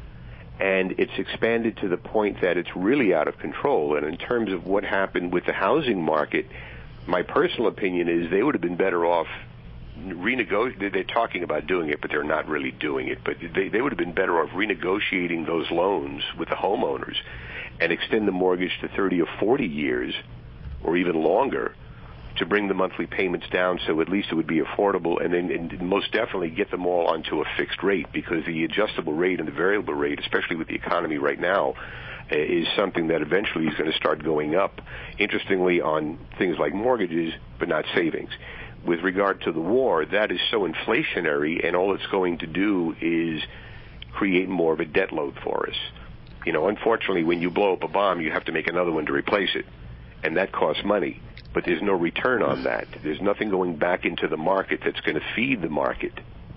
and it's expanded to the point that it's really out of control. And in terms of what happened with the housing market, my personal opinion is they would have been better off renegotiating. They're talking about doing it, but they're not really doing it. But they, they would have been better off renegotiating those loans with the homeowners and extend the mortgage to thirty or forty years or even longer to bring the monthly payments down, so at least it would be affordable, and then and most definitely get them all onto a fixed rate, because the adjustable rate and the variable rate, especially with the economy right now, is something that eventually is going to start going up, interestingly, on things like mortgages, but not savings. With regard to the war, that is so inflationary, and all it's going to do is create more of a debt load for us. You know, unfortunately, when you blow up a bomb, you have to make another one to replace it, and that costs money. But there's no return on that. There's nothing going back into the market that's going to feed the market.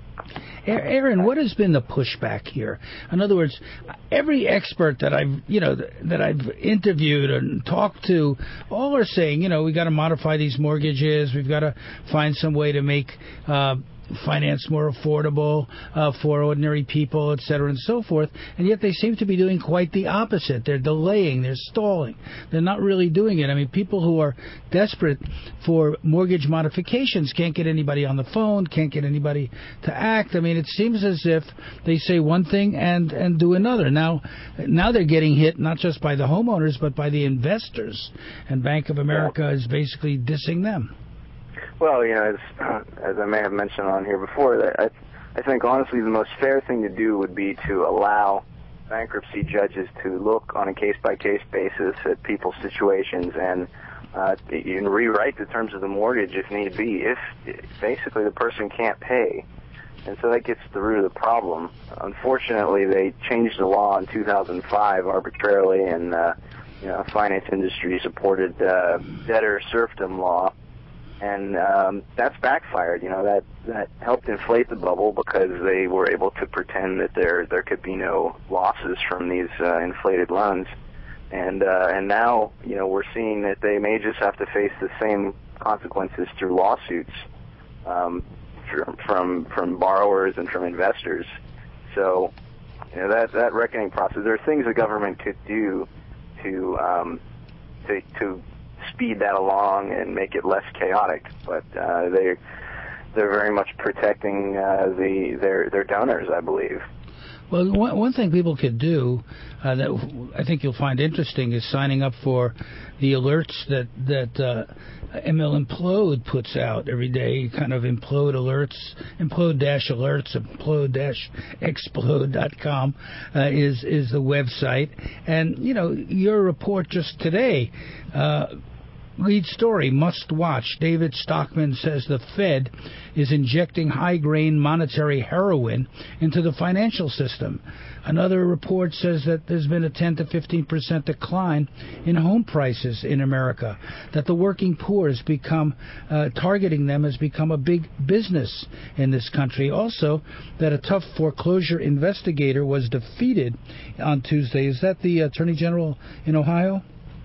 Aaron, what has been the pushback here? In other words, every expert that I've, you know, that I've interviewed and talked to, all are saying, you know, we got to modify these mortgages. We've got to find some way to make, uh, finance more affordable uh, for ordinary people, et cetera, and so forth. And yet they seem to be doing quite the opposite. They're delaying, they're stalling. They're not really doing it. I mean, people who are desperate for mortgage modifications can't get anybody on the phone, can't get anybody to act. I mean, it seems as if they say one thing and, and do another. Now, now they're getting hit not just by the homeowners, but by the investors. And Bank of America is basically dissing them. Well, you know, as, uh, as I may have mentioned on here before, that I, I think honestly the most fair thing to do would be to allow bankruptcy judges to look on a case-by-case basis at people's situations and uh, you can rewrite the terms of the mortgage if need be, if basically the person can't pay. And so that gets to the root of the problem. Unfortunately, they changed the law in two thousand five arbitrarily, and uh, you know, finance industry supported uh, debtor serfdom law. And um, that's backfired. You know, that that helped inflate the bubble because they were able to pretend that there there could be no losses from these uh, inflated loans. And uh, and now, you know, we're seeing that they may just have to face the same consequences through lawsuits um, from, from from borrowers and from investors. So, you know, that that reckoning process. There are things the government could do to um, to to speed that along and make it less chaotic, but uh, they they're very much protecting uh, the their their donors, I believe. Well, one, one thing people could do uh, that I think you'll find interesting is signing up for the alerts that that uh, M L Implode puts out every day. Kind of implode alerts, implode dash alerts, implode dash explode dot com uh, is is the website. And you know, your report just today. Uh, Lead story, must watch. David Stockman says the Fed is injecting high-grain monetary heroin into the financial system. Another report says that there's been a ten to fifteen percent decline in home prices in America, that the working poor has become, uh, targeting them has become a big business in this country. Also, that a tough foreclosure investigator was defeated on Tuesday. Is that the Attorney General in Ohio?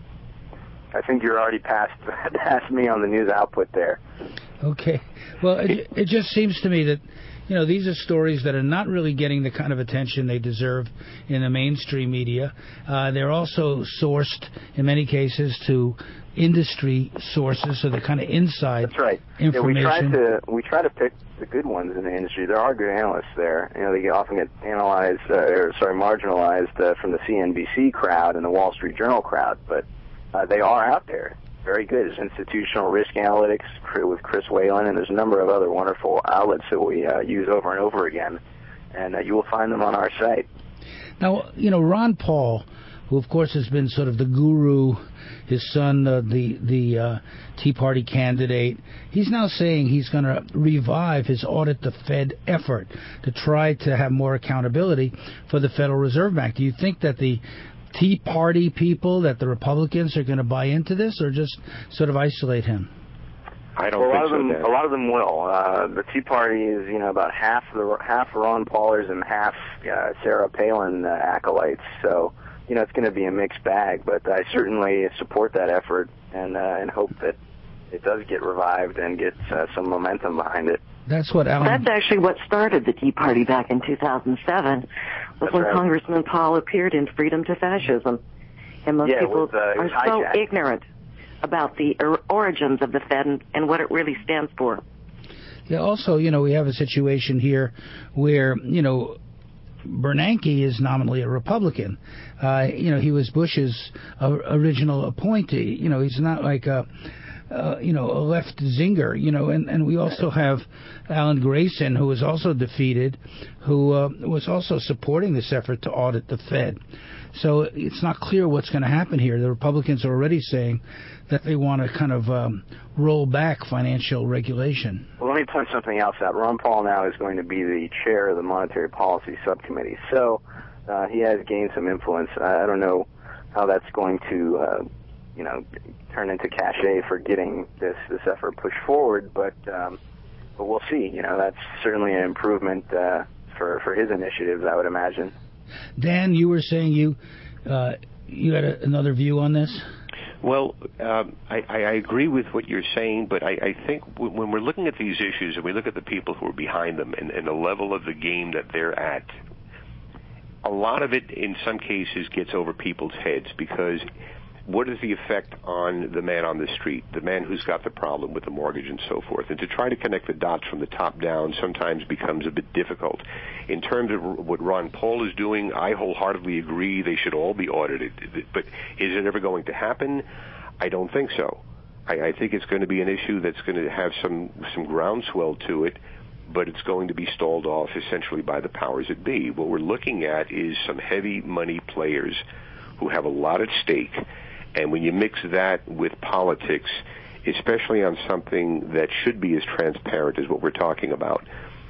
I think you're already past past me on the news output there. Okay. Well, it, it just seems to me that, you know, these are stories that are not really getting the kind of attention they deserve in the mainstream media. Uh, they're also sourced, in many cases, to industry sources, so they're kind of inside That's right. information. Yeah, we try to we try to pick the good ones in the industry. There are good analysts there. You know, they often get analyzed, uh, or sorry, marginalized uh, from the C N B C crowd and the Wall Street Journal crowd, but Uh, they are out there. Very good. There's Institutional Risk Analytics with Chris Whalen, and there's a number of other wonderful outlets that we uh, use over and over again, and uh, you will find them on our site. Now, you know, Ron Paul, who of course has been sort of the guru, his son, uh, the the uh, Tea Party candidate, he's now saying he's going to revive his Audit the Fed effort to try to have more accountability for the Federal Reserve Bank. Do you think that the Tea Party people, that the Republicans are going to buy into this, or just sort of isolate him? I don't well, think a lot so. Of them, Dan. A lot of them will. Uh, the Tea Party is, you know, about half the half Ron Paulers and half uh, Sarah Palin uh, acolytes. So, you know, it's going to be a mixed bag. But I certainly support that effort and uh, and hope that it does get revived and gets uh, some momentum behind it. That's what Alan... That's actually what started the Tea Party back in two thousand seven, was That's when right. Congressman Paul appeared in Freedom to Fascism. And most yeah, people was, uh, are so ignorant about the or- origins of the Fed and, and what it really stands for. Yeah, also, you know, we have a situation here where, you know, Bernanke is nominally a Republican. Uh, you know, he was Bush's uh, original appointee. You know, he's not like a... Uh, you know, a left zinger, you know, and, and we also have Alan Grayson, who was also defeated, who uh, was also supporting this effort to audit the Fed. So it's not clear what's going to happen here. The Republicans are already saying that they want to kind of um, roll back financial regulation. Well, let me point something else out. Ron Paul now is going to be the chair of the Monetary Policy Subcommittee, so uh, he has gained some influence. I don't know how that's going to, uh, you know, turn into cachet for getting this this effort pushed forward, but um, but we'll see. You know, that's certainly an improvement uh, for for his initiatives, I would imagine. Dan, you were saying you uh, you had a, another view on this? Well, um, I, I agree with what you're saying, but I, I think w- when we're looking at these issues and we look at the people who are behind them and, and the level of the game that they're at, a lot of it in some cases gets over people's heads because what is the effect on the man on the street, the man who's got the problem with the mortgage and so forth? And to try to connect the dots from the top down sometimes becomes a bit difficult. In terms of what Ron Paul is doing, I wholeheartedly agree they should all be audited. But is it ever going to happen? I don't think so. I, I think it's going to be an issue that's going to have some, some groundswell to it, but it's going to be stalled off essentially by the powers that be. What we're looking at is some heavy money players who have a lot at stake. And when you mix that with politics, especially on something that should be as transparent as what we're talking about,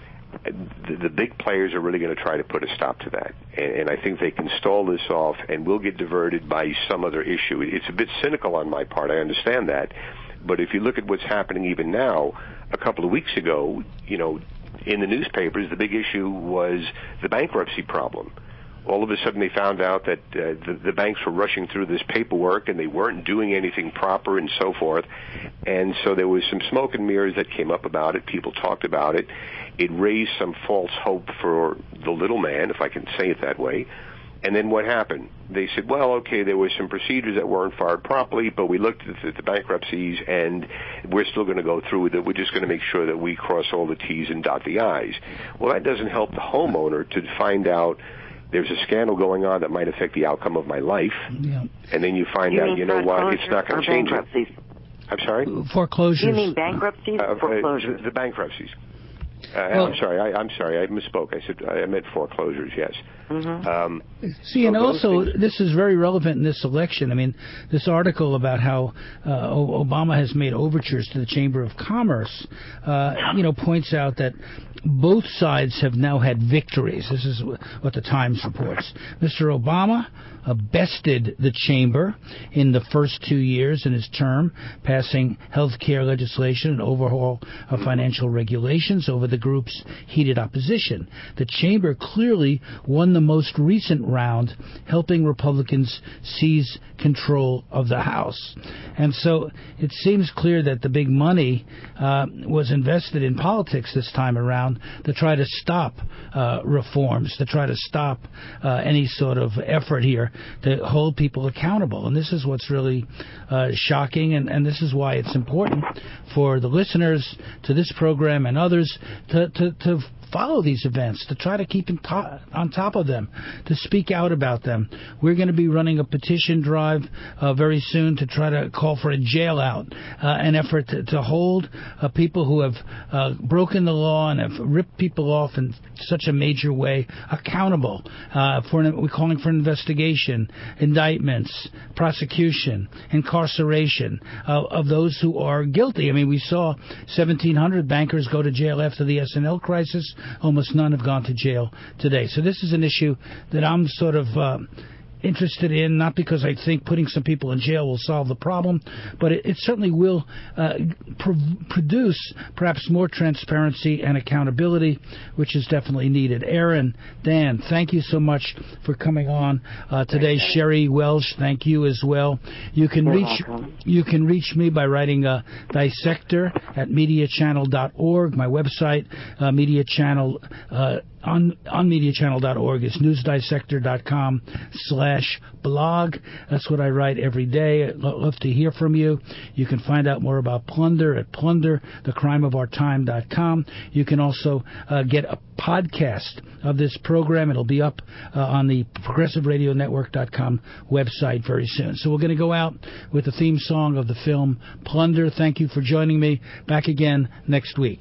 the, the big players are really going to try to put a stop to that. And, and I think they can stall this off and we'll get diverted by some other issue. It's a bit cynical on my part, I understand that. But if you look at what's happening even now, a couple of weeks ago, you know, in the newspapers, the big issue was the bankruptcy problem. All of a sudden they found out that uh, the, the banks were rushing through this paperwork and they weren't doing anything proper and so forth. And so there was some smoke and mirrors that came up about it. People talked about it. It raised some false hope for the little man, if I can say it that way. And then what happened? They said, well, okay, there were some procedures that weren't followed properly, but we looked at the, the bankruptcies and we're still going to go through with it. We're just going to make sure that we cross all the T's and dot the I's. Well, that doesn't help the homeowner to find out there's a scandal going on that might affect the outcome of my life, yeah. And then you find you out, you know what, it's not going to change it. I'm sorry? Foreclosures. Do you mean bankruptcies or uh, foreclosures? Uh, the bankruptcies. Uh, well, I'm sorry. I, I'm sorry. I misspoke. I said I meant foreclosures. Yes. Mm-hmm. Um, See, so and also things... this is very relevant in this election. I mean, this article about how uh, Obama has made overtures to the Chamber of Commerce, uh, you know, points out that both sides have now had victories. This is what the Times reports. Mister Obama uh, bested the chamber in the first two years in his term, passing health care legislation and overhaul of financial regulations over the group's heated opposition. The chamber clearly won the most recent round, helping Republicans seize control of the House. And so it seems clear that the big money uh, was invested in politics this time around to try to stop uh, reforms, to try to stop uh, any sort of effort here to hold people accountable. And this is what's really uh, shocking, and, and this is why it's important for the listeners to this program and others to, to, to follow these events, to try to keep in to- on top of them, to speak out about them. We're going to be running a petition drive uh, very soon to try to call for a jail out, uh, an effort to, to hold uh, people who have uh, broken the law and have ripped people off in such a major way accountable. Uh, for an, we're calling for an investigation, indictments, prosecution, incarceration uh, of those who are guilty. I mean, we saw seventeen hundred bankers go to jail after the S and L crisis. Almost none have gone to jail today. So this is an issue that I'm sort of uh, interested in, not because I think putting some people in jail will solve the problem, but it, it certainly will uh, pr- produce perhaps more transparency and accountability, which is definitely needed. Aaron, Dan, thank you so much for coming on uh, today. Sherry Welsh, thank you as well. You can You're reach welcome. you can reach me by writing uh, Dissector at media channel dot org. My website, uh, Media Channel. Uh, on on media channel dot org is news dissector dot com slash blog. That's what I write every day. I'd lo- love to hear from you. You can find out more about Plunder at plunder the crime of our time dot com. You can also uh, get a podcast of this program. It'll be up uh, on the progressive radio network dot com website very soon. So we're going to go out with the theme song of the film Plunder. Thank you for joining me. Back again next week.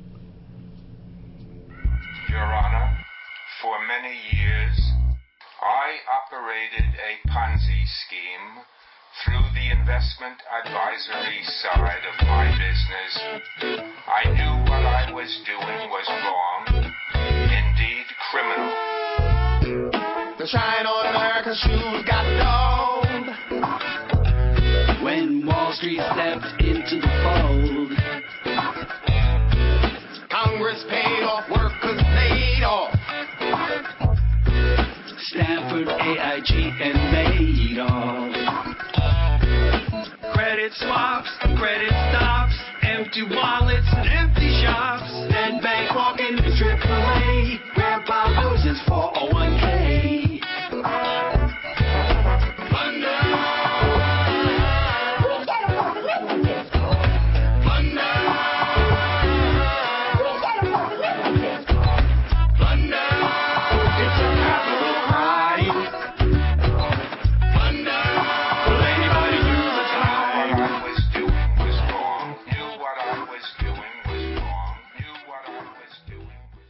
Your Honor, for many years, I operated a Ponzi scheme through the investment advisory side of my business. I knew what I was doing was wrong, indeed criminal. The shine on America's shoes got dulled when Wall Street stepped into the fold. Congress paid off workers laid off. Stanford, A I G, and Madoff. credit swaps, credit stops, empty wallets.